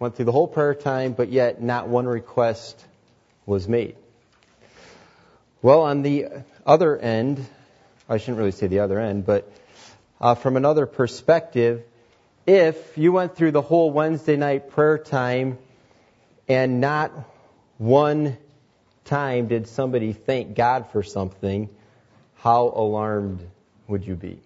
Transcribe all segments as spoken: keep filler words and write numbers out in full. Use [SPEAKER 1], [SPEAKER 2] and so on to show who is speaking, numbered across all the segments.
[SPEAKER 1] went through the whole prayer time, but yet not one request was made. Well, on the other end, I shouldn't really say the other end, but uh, from another perspective, if you went through the whole Wednesday night prayer time and not one time did somebody thank God for something, how alarmed would you be?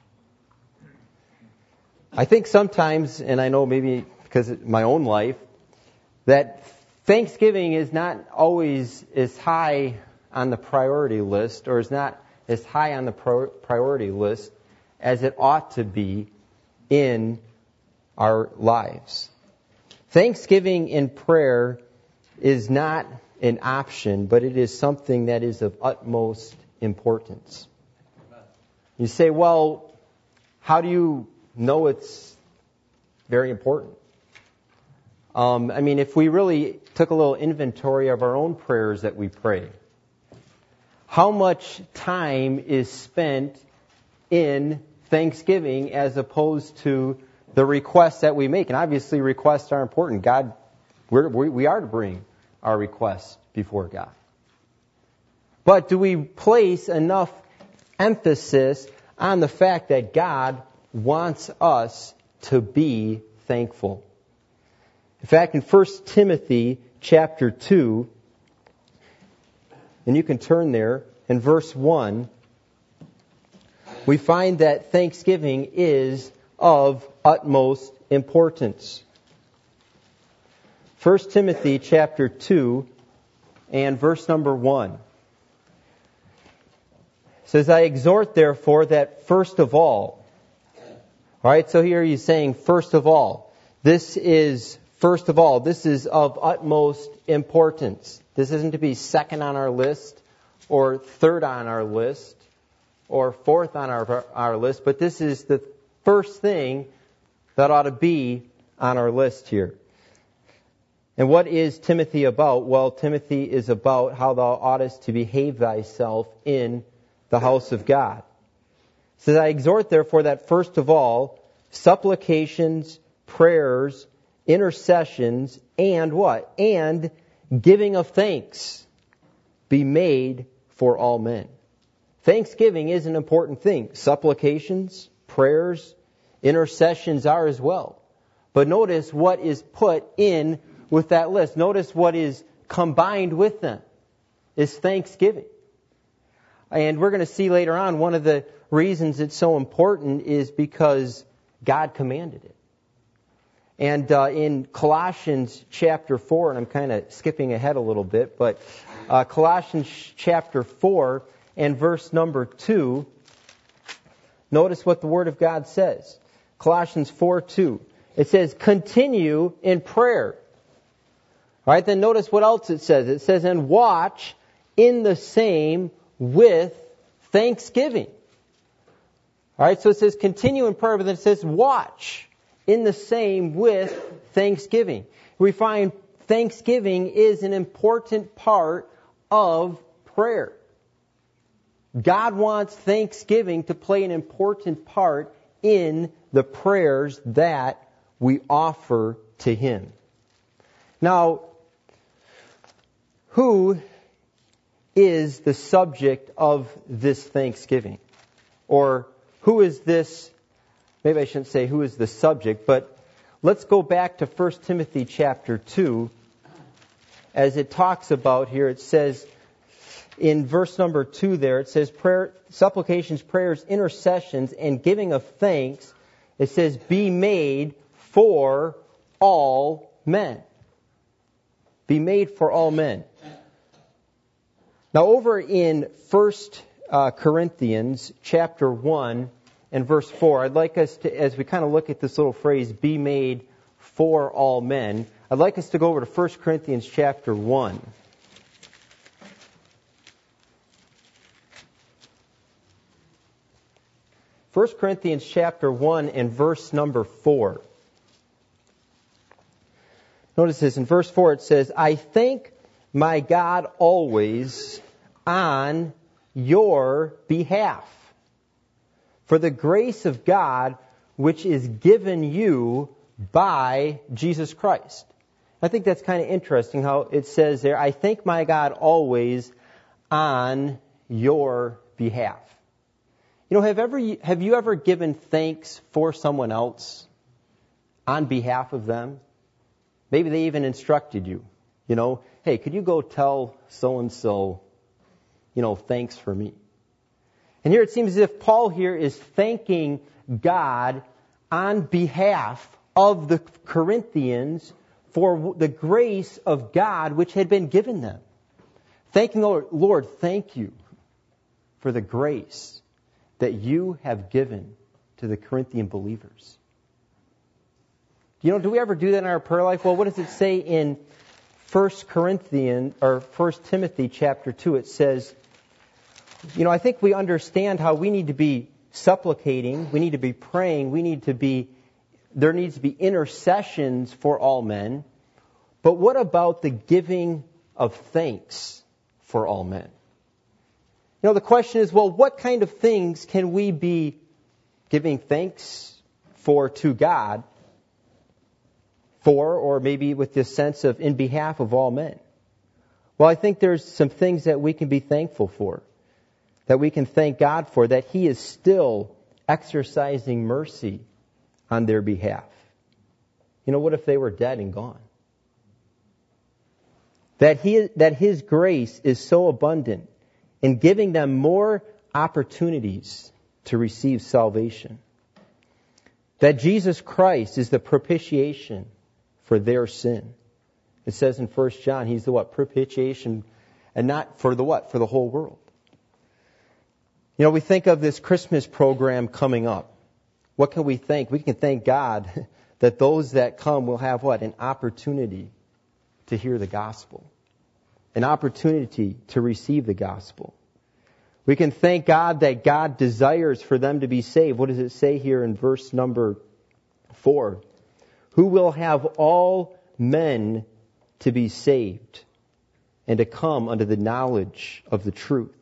[SPEAKER 1] I think sometimes, and I know maybe because of my own life, that Thanksgiving is not always as high on the priority list, or is not as high on the priority list as it ought to be in our lives. Thanksgiving in prayer is not an option, but it is something that is of utmost importance. You say, well, how do you know it's very important? Um, I mean, if we really took a little inventory of our own prayers that we pray, how much time is spent in Thanksgiving as opposed to the requests that we make? And obviously requests are important. God, we're, we we are to bring our requests before God. But do we place enough emphasis on the fact that God wants us to be thankful? In fact, in First Timothy chapter two, and you can turn there, in verse one, we find that thanksgiving is of utmost importance. First Timothy chapter two and verse number one says, I exhort therefore that first of all, all right, so here he's saying first of all. This is first of all, this is of utmost importance. This isn't to be second on our list or third on our list or fourth on our, our list, but this is the first thing that ought to be on our list here. And what is Timothy about? Well, Timothy is about how thou oughtest to behave thyself in the house of God. It says, I exhort therefore that first of all, supplications, prayers, intercessions, and what? And giving of thanks be made for all men. Thanksgiving is an important thing. Supplications, prayers, intercessions are as well. But notice what is put in with that list. Notice what is combined with them is thanksgiving. And we're going to see later on one of the reasons it's so important is because God commanded it. And uh, in Colossians chapter four, and I'm kind of skipping ahead a little bit, but uh, Colossians chapter four and verse number two, notice what the Word of God says. Colossians four two. It says, continue in prayer. All right, then notice what else it says. It says, and watch in the same with thanksgiving. All right, so it says continue in prayer, but then it says watch in the same with thanksgiving. We find thanksgiving is an important part of prayer. God wants thanksgiving to play an important part in the prayers that we offer to Him. Now, who is the subject of this thanksgiving? Or who is this, maybe I shouldn't say who is the subject, but let's go back to First Timothy chapter two. As it talks about here, it says in verse number two there, it says prayer, supplications, prayers, intercessions, and giving of thanks. It says be made for all men. Be made for all men. Now over in First uh, Corinthians chapter one and verse four, I'd like us to, as we kind of look at this little phrase, be made for all men, I'd like us to go over to First Corinthians chapter one. First Corinthians chapter one and verse number four. Notice this, in verse four it says, I thank my God always on your behalf for the grace of God which is given you by Jesus Christ. I think that's kind of interesting how it says there, I thank my God always on your behalf. You know, have ever have you ever given thanks for someone else on behalf of them? Maybe they even instructed you, you know, hey, could you go tell so-and-so, you know, thanks for me. And here it seems as if Paul here is thanking God on behalf of the Corinthians for the grace of God which had been given them. Thanking the Lord, Lord, thank you for the grace that you have given to the Corinthian believers. You know, do we ever do that in our prayer life? Well, what does it say in First Corinthians or First Timothy chapter two? It says, you know, I think we understand how we need to be supplicating, we need to be praying, we need to be, there needs to be intercessions for all men. But what about the giving of thanks for all men? You know, the question is, well, what kind of things can we be giving thanks for to God for, or maybe with this sense of in behalf of all men? Well, I think there's some things that we can be thankful for, that we can thank God for, that He is still exercising mercy on their behalf. You know, what if they were dead and gone? That he, that His grace is so abundant in giving them more opportunities to receive salvation. That Jesus Christ is the propitiation for their sin. It says in First John, He's the what? Propitiation, and not for the what? For the whole world. You know, we think of this Christmas program coming up. What can we thank? We can thank God that those that come will have what? An opportunity to hear the gospel. An opportunity to receive the gospel. We can thank God that God desires for them to be saved. What does it say here in verse number four? Who will have all men to be saved and to come unto the knowledge of the truth.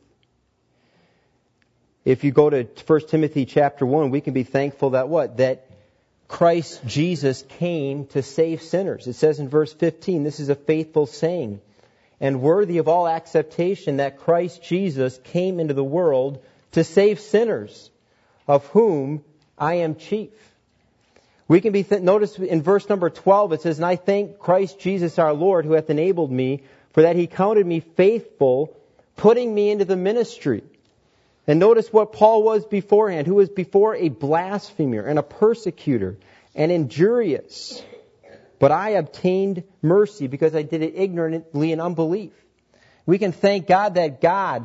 [SPEAKER 1] If you go to First Timothy chapter one, we can be thankful that what? That Christ Jesus came to save sinners. It says in verse fifteen, this is a faithful saying and worthy of all acceptation, that Christ Jesus came into the world to save sinners, of whom I am chief. We can be, th- notice in verse number twelve, it says, and I thank Christ Jesus our Lord, who hath enabled me, for that He counted me faithful, putting me into the ministry. And notice what Paul was beforehand, who was before a blasphemer and a persecutor and injurious. But I obtained mercy because I did it ignorantly in unbelief. We can thank God that God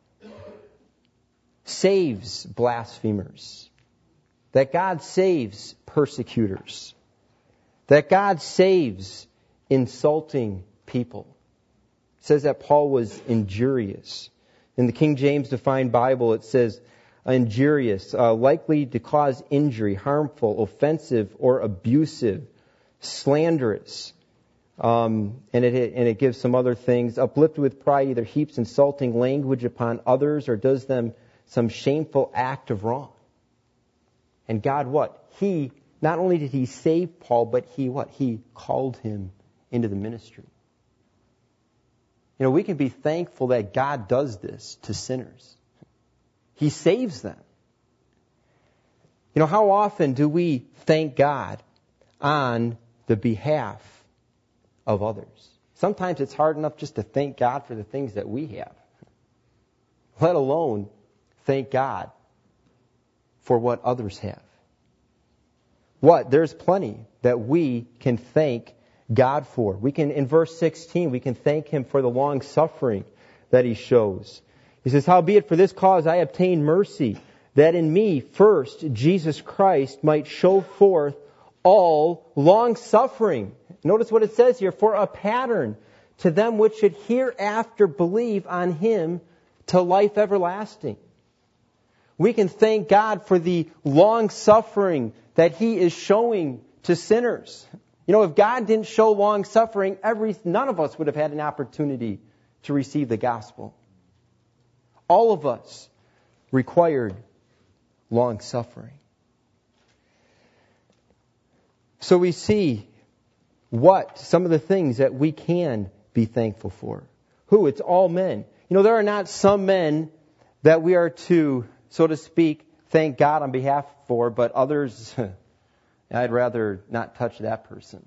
[SPEAKER 1] saves blasphemers, that God saves persecutors, that God saves insulting people. It says that Paul was injurious. In the King James Defined Bible, it says injurious, uh, likely to cause injury, harmful, offensive, or abusive, slanderous. Um, and it and it gives some other things. Uplifted with pride, either heaps insulting language upon others or does them some shameful act of wrong. And God what? He, not only did He save Paul, but He what? He called him into the ministry. You know, we can be thankful that God does this to sinners. He saves them. You know, how often do we thank God on the behalf of others? Sometimes it's hard enough just to thank God for the things that we have, let alone thank God for what others have. What? There's plenty that we can thank God for. We can, in verse sixteen, we can thank Him for the long suffering that He shows. He says, howbeit for this cause I obtained mercy, that in me first Jesus Christ might show forth all long suffering. Notice what it says here, for a pattern to them which should hereafter believe on Him to life everlasting. We can thank God for the long suffering that He is showing to sinners. You know, if God didn't show long suffering, every none of us would have had an opportunity to receive the gospel. All of us required long suffering. So we see what some of the things that we can be thankful for. Who? It's all men. You know, there are not some men that we are to, so to speak, thank God on behalf for, but others, I'd rather not touch that person.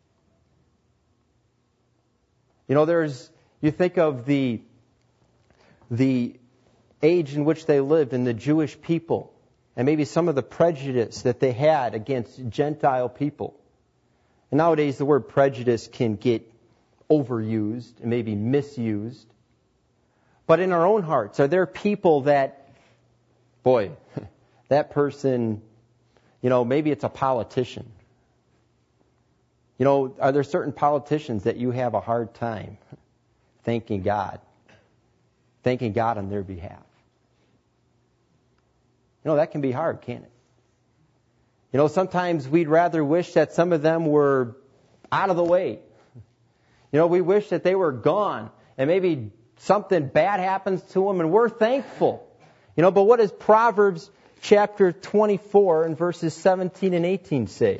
[SPEAKER 1] You know, there's, you think of the, the age in which they lived and the Jewish people, and maybe some of the prejudice that they had against Gentile people. And nowadays the word prejudice can get overused and maybe misused. But in our own hearts, are there people that, boy, that person, you know, maybe it's a politician. You know, are there certain politicians that you have a hard time thanking God, thanking God on their behalf? You know, that can be hard, can't it? You know, sometimes we'd rather wish that some of them were out of the way. You know, we wish that they were gone and maybe something bad happens to them and we're thankful. You know, but what does Proverbs chapter twenty-four and verses seventeen and eighteen say?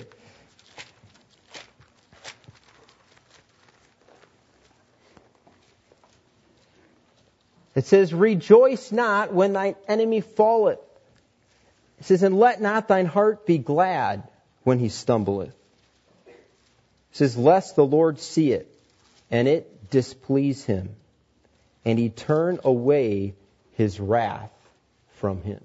[SPEAKER 1] It says, rejoice not when thine enemy falleth. It says, and let not thine heart be glad when he stumbleth. It says, lest the Lord see it, and it displease him, and he turn away his wrath from him.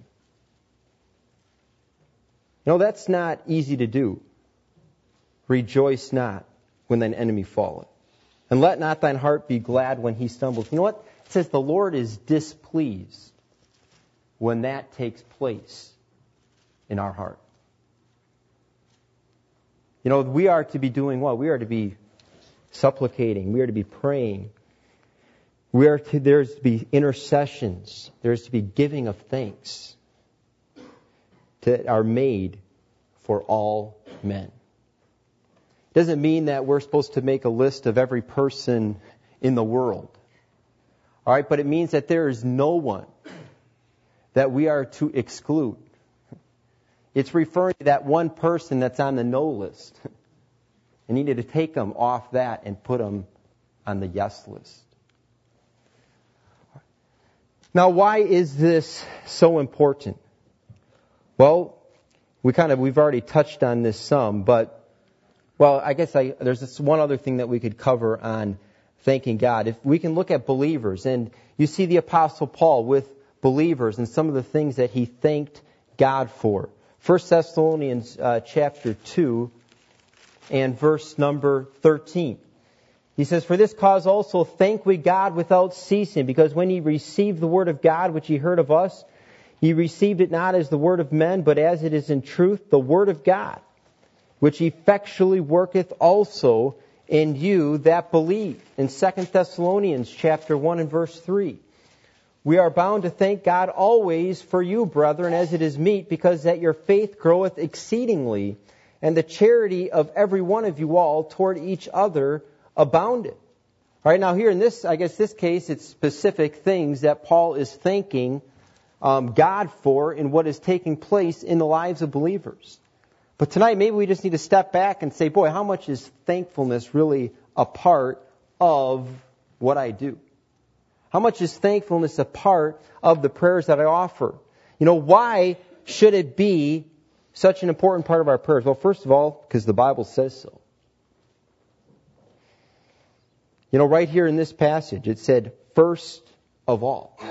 [SPEAKER 1] You know, that's not easy to do. Rejoice not when thine enemy falleth. And let not thine heart be glad when he stumbles. You know what? It says the Lord is displeased when that takes place in our heart. You know, we are to be doing what? We are to be supplicating. We are to be praying. We are to, there's to be intercessions. There's to be giving of thanks that are made for all men. It doesn't mean that we're supposed to make a list of every person in the world. All right, but it means that there is no one that we are to exclude. It's referring to that one person that's on the no list. And you need to take them off that and put them on the yes list. Now, why is this so important? Well, we kind of we've already touched on this some, but well, I guess I, there's this one other thing that we could cover on thanking God. If we can look at believers, and you see the Apostle Paul with believers and some of the things that he thanked God for. First Thessalonians uh, chapter two and verse number thirteen. He says, for this cause also thank we God without ceasing, because when ye received the word of God which ye heard of us, ye received it not as the word of men, but as it is in truth the word of God, which effectually worketh also in you that believe. In Second Thessalonians chapter one and verse three. We are bound to thank God always for you, brethren, as it is meet, because that your faith groweth exceedingly, and the charity of every one of you all toward each other abounded. All right, now here in this, I guess this case, it's specific things that Paul is thanking um, God for in what is taking place in the lives of believers. But tonight, maybe we just need to step back and say, boy, how much is thankfulness really a part of what I do? How much is thankfulness a part of the prayers that I offer? You know, why should it be such an important part of our prayers? Well, first of all, because the Bible says so. You know, right here in this passage, it said, first of all.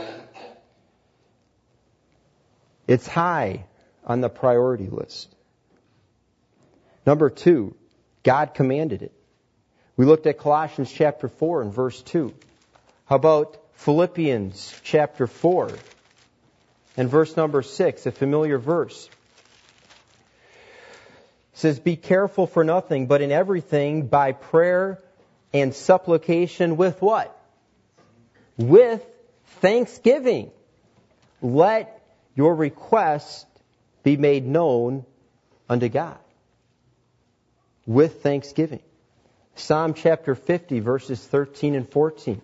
[SPEAKER 1] It's high on the priority list. Number two, God commanded it. We looked at Colossians chapter four and verse two. How about Philippians chapter four and verse number six, a familiar verse. It says, be careful for nothing, but in everything by prayer and supplication with what? With thanksgiving. Let your request be made known unto God. With thanksgiving. Psalm chapter fifty, verses thirteen and fourteen.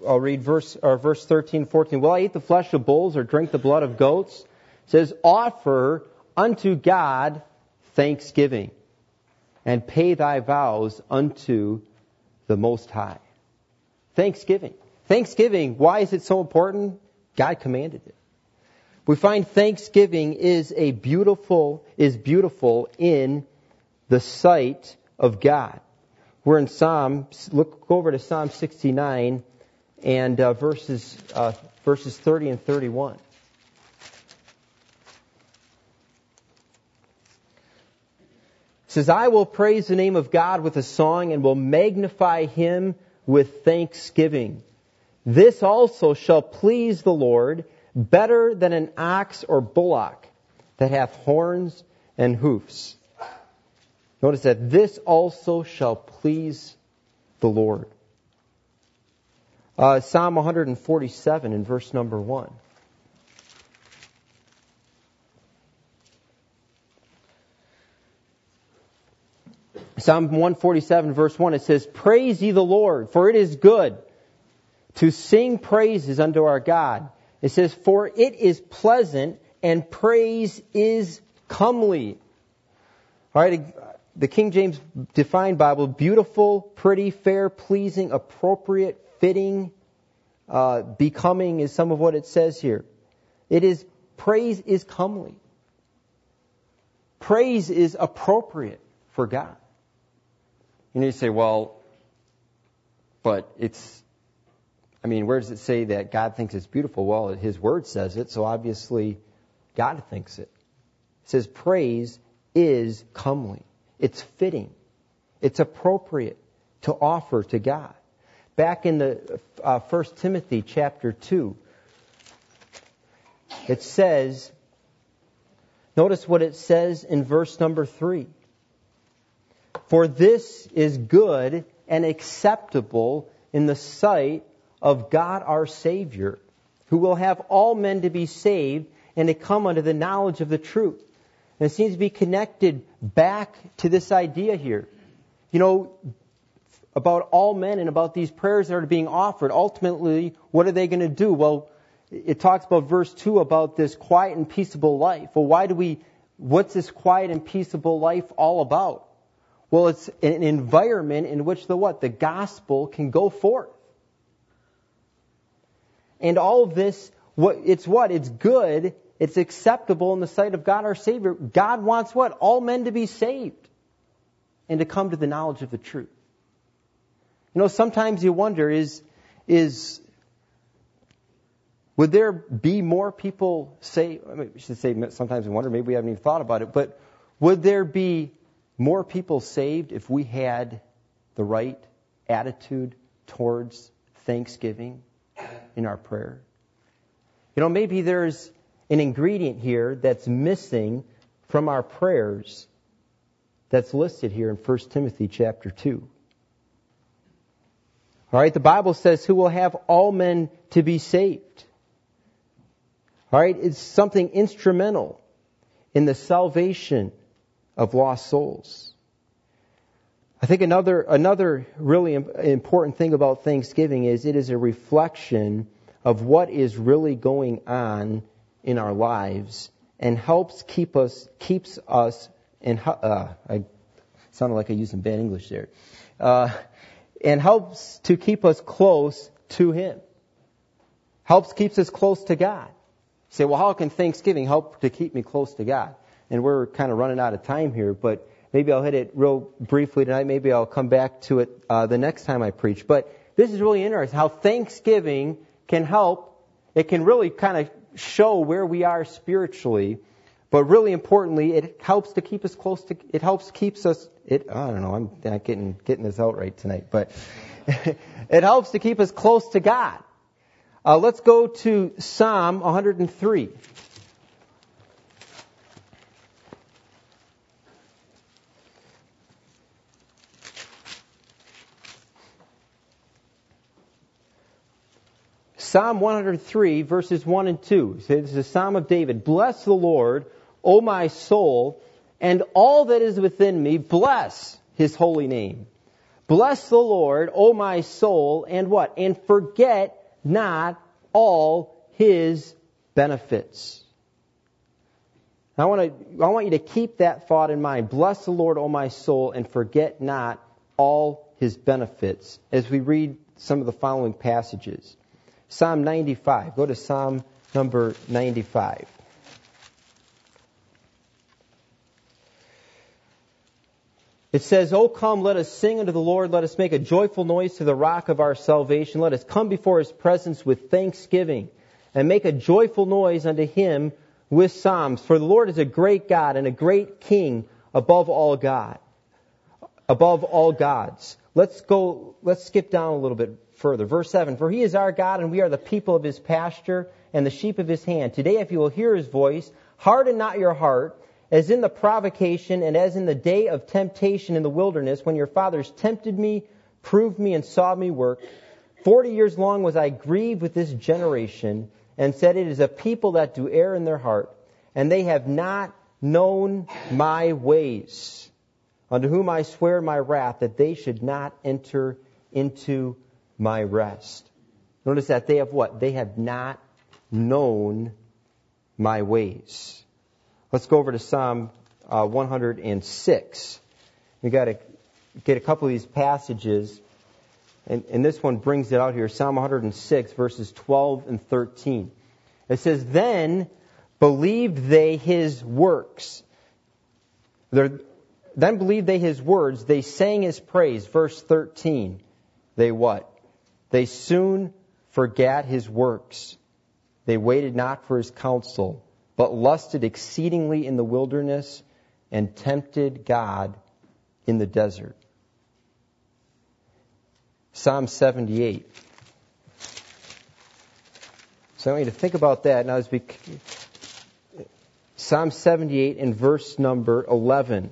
[SPEAKER 1] I'll read verse or verse thirteen, fourteen. Will I eat the flesh of bulls or drink the blood of goats? It says, offer unto God thanksgiving, and pay thy vows unto the Most High. Thanksgiving. Thanksgiving, why is it so important? God commanded it. We find thanksgiving is a beautiful, is beautiful in the sight of God. We're in Psalm, look over to Psalm sixty-nine and uh, verses uh, verses thirty and thirty-one. It says, I will praise the name of God with a song and will magnify Him with thanksgiving. This also shall please the Lord better than an ox or bullock that hath horns and hoofs. Notice that this also shall please the Lord. Uh, Psalm one forty-seven in verse number one. Psalm one forty-seven verse one, it says, praise ye the Lord, for it is good to sing praises unto our God. It says, for it is pleasant and praise is comely. All right, the King James Defined Bible, beautiful, pretty, fair, pleasing, appropriate, fitting, uh, becoming is some of what it says here. It is, praise is comely. Praise is appropriate for God. You know, you say, well, but it's, I mean, where does it say that God thinks it's beautiful? Well, His Word says it, so obviously God thinks it. It says praise is comely. It's fitting. It's appropriate to offer to God. Back in the uh, First Timothy chapter two, it says, notice what it says in verse number three. For this is good and acceptable in the sight of God our Savior, who will have all men to be saved and to come unto the knowledge of the truth. And it seems to be connected back to this idea here. You know, about all men and about these prayers that are being offered. Ultimately, what are they going to do? Well, it talks about verse two about this quiet and peaceable life. Well, why do we, what's this quiet and peaceable life all about? Well, it's an environment in which the what? The gospel can go forth. And all of this, what it's what? It's good. It's acceptable in the sight of God our Savior. God wants what? All men to be saved and to come to the knowledge of the truth. You know, sometimes you wonder, is, is, would there be more people saved? I mean, I should say sometimes we wonder, maybe we haven't even thought about it, but would there be more people saved if we had the right attitude towards thanksgiving in our prayer? You know, maybe there's an ingredient here that's missing from our prayers that's listed here in First Timothy chapter two. All right, the Bible says, who will have all men to be saved. All right, it's something instrumental in the salvation of lost souls. I think another another really important thing about Thanksgiving is it is a reflection of what is really going on in our lives and helps keep us keeps us and uh, I sounded like I used some bad English there. Uh, and helps to keep us close to Him. Helps keeps us close to God. You say, well, how can Thanksgiving help to keep me close to God? And we're kind of running out of time here, but maybe I'll hit it real briefly tonight. Maybe I'll come back to it uh, the next time I preach. But this is really interesting, how Thanksgiving can help. It can really kind of show where we are spiritually. But really importantly, it helps to keep us close to, it helps keeps us, it, I don't know, I'm not getting, getting this out right tonight, but it helps to keep us close to God. Uh, let's go to Psalm one hundred three. Psalm one hundred three, verses one and two. This is a Psalm of David. Bless the Lord, O my soul, and all that is within me, bless His holy name. Bless the Lord, O my soul, and what? And forget not all his benefits. I want to, I want you to keep that thought in mind. Bless the Lord, O my soul, and forget not all his benefits, as we read some of the following passages. Psalm ninety-five. Go to Psalm number ninety-five. It says, O come, let us sing unto the Lord. Let us make a joyful noise to the rock of our salvation. Let us come before his presence with thanksgiving and make a joyful noise unto him with psalms. For the Lord is a great God and a great King above all God, above all gods. Let's go, let's skip down a little bit further. Verse seven, for he is our God and we are the people of his pasture and the sheep of his hand. Today, if you will hear his voice, harden not your heart, as in the provocation and as in the day of temptation in the wilderness, when your fathers tempted me, proved me, and saw me work. Forty years long was I grieved with this generation, and said, it is a people that do err in their heart, and they have not known my ways, unto whom I swear in my wrath that they should not enter into my rest. Notice that they have what? They have not known my ways. Let's go over to Psalm uh, one hundred six. We've got to get a couple of these passages, and, and this one brings it out here. Psalm one hundred six, verses twelve and thirteen. It says, then believed they his works. They're, then believed they his words. They sang his praise. Verse thirteen. They what? They soon forgat his works. They waited not for his counsel, but lusted exceedingly in the wilderness and tempted God in the desert. Psalm seventy-eight. So I want you to think about that. Now, as we, Psalm seventy-eight in verse number eleven.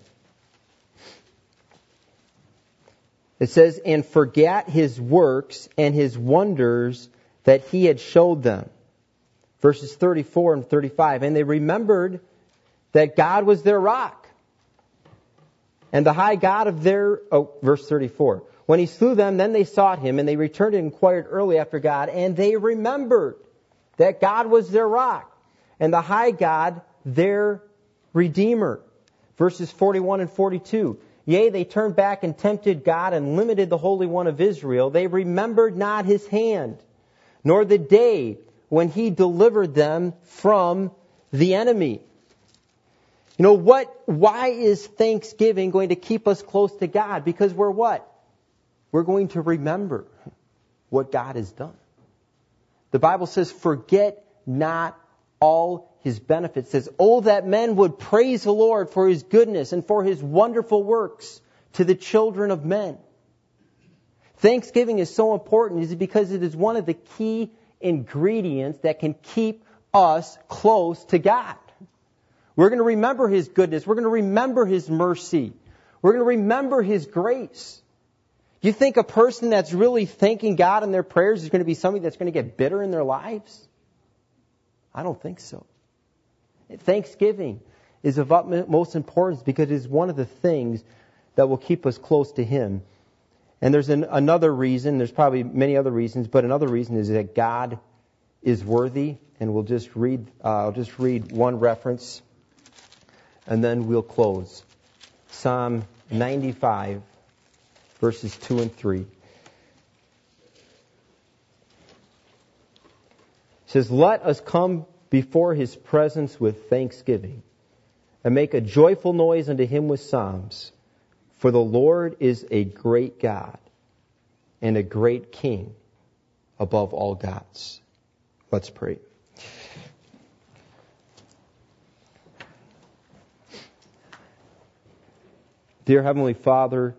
[SPEAKER 1] It says, and forgat his works and his wonders that he had showed them. Verses thirty-four and thirty-five. And they remembered that God was their rock and the high God of their... Oh, verse thirty-four. When he slew them, then they sought him, and they returned and inquired early after God, and they remembered that God was their rock and the high God their Redeemer. Verses forty-one and forty-two. Yea, they turned back and tempted God and limited the Holy One of Israel. They remembered not his hand, nor the day when he delivered them from the enemy. You know what? Why is Thanksgiving going to keep us close to God? Because we're what? We're going to remember what God has done. The Bible says, forget not all his benefits. It says, oh, that men would praise the Lord for his goodness and for his wonderful works to the children of men. Thanksgiving is so important is because it is one of the key ingredients that can keep us close to God. We're going to remember his goodness. We're going to remember his mercy. We're going to remember his grace. Do you think a person that's really thanking God in their prayers is going to be somebody that's going to get bitter in their lives? I don't think so. Thanksgiving is of utmost importance because it is one of the things that will keep us close to him. And there's an, another reason, there's probably many other reasons, but another reason is that God is worthy. And we'll just read, uh, I'll just read one reference, and then we'll close. Psalm ninety-five, verses two and three. It says, let us come before his presence with thanksgiving, and make a joyful noise unto him with psalms. For the Lord is a great God and a great King above all gods. Let's pray. Dear Heavenly Father,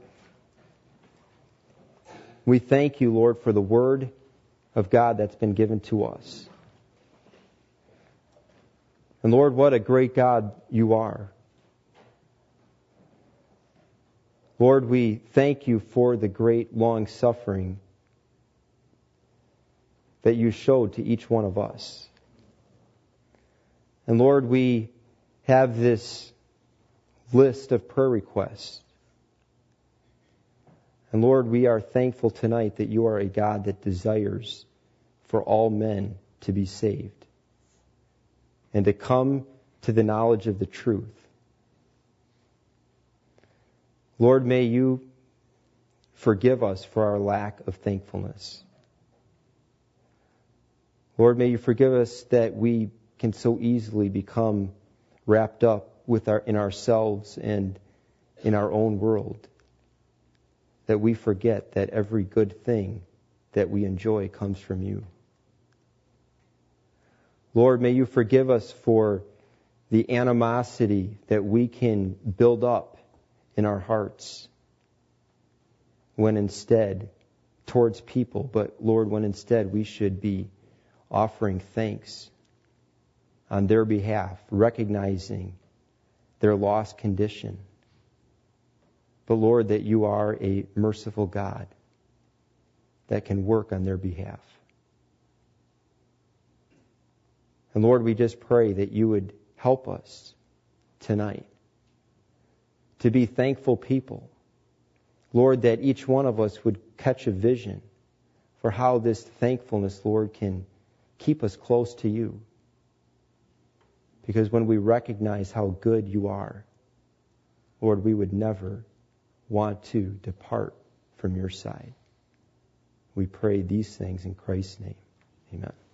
[SPEAKER 1] we thank you, Lord, for the Word of God that's been given to us. And Lord, what a great God you are. Lord, we thank you for the great long suffering that you showed to each one of us. And Lord, we have this list of prayer requests. And Lord, we are thankful tonight that you are a God that desires for all men to be saved and to come to the knowledge of the truth. Lord, may you forgive us for our lack of thankfulness. Lord, may you forgive us that we can so easily become wrapped up with our, in ourselves and in our own world, that we forget that every good thing that we enjoy comes from you. Lord, may you forgive us for the animosity that we can build up in our hearts when instead, towards people, but Lord, when instead we should be offering thanks on their behalf, recognizing their lost condition. But Lord, that you are a merciful God that can work on their behalf. And Lord, we just pray that you would help us tonight to be thankful people. Lord, that each one of us would catch a vision for how this thankfulness, Lord, can keep us close to you. Because when we recognize how good you are, Lord, we would never want to depart from your side. We pray these things in Christ's name. Amen.